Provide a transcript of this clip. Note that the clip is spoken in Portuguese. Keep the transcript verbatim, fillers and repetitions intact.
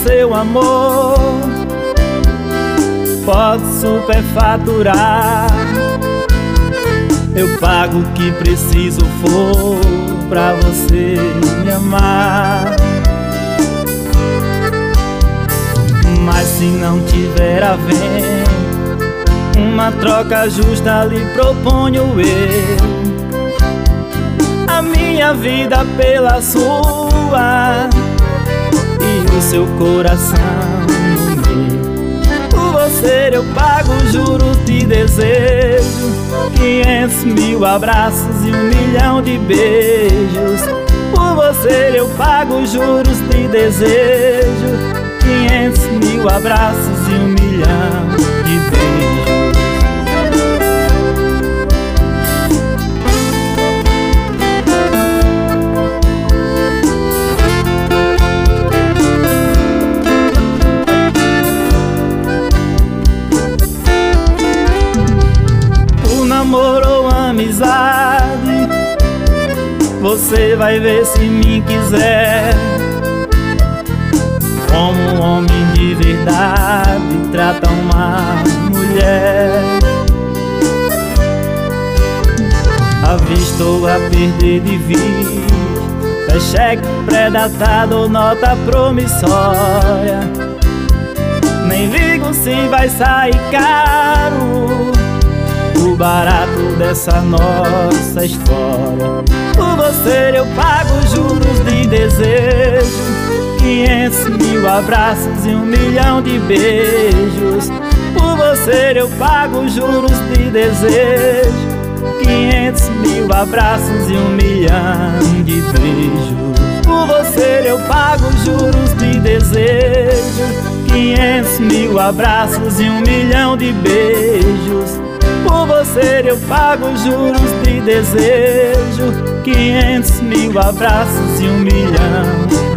seu amor. Posso superfaturar, eu pago o que preciso for pra você me amar. Mas se não tiver a ver, uma troca justa lhe proponho eu. A minha vida pela sua e o seu coração no meu. Por você eu pago juros de desejo, quinhentos mil abraços e um milhão de beijos. Por você eu pago juros de desejo, quinhentos mil abraços e um milhão de beijos. Amor ou amizade, você vai ver se me quiser. Como um homem de verdade trata uma mulher. A vista ou a perder de vista, é cheque pré-datado ou nota promissória. Nem ligo se vai sair caro o barato dessa nossa história. Por você eu pago juros de desejo, quinhentos mil abraços e um milhão de beijos. Por você eu pago juros de desejo, quinhentos mil abraços e um milhão de beijos. Por você eu pago juros de desejo, quinhentos mil abraços e um milhão de beijos. Por você eu pago juros de desejo, quinhentos mil abraços e um milhão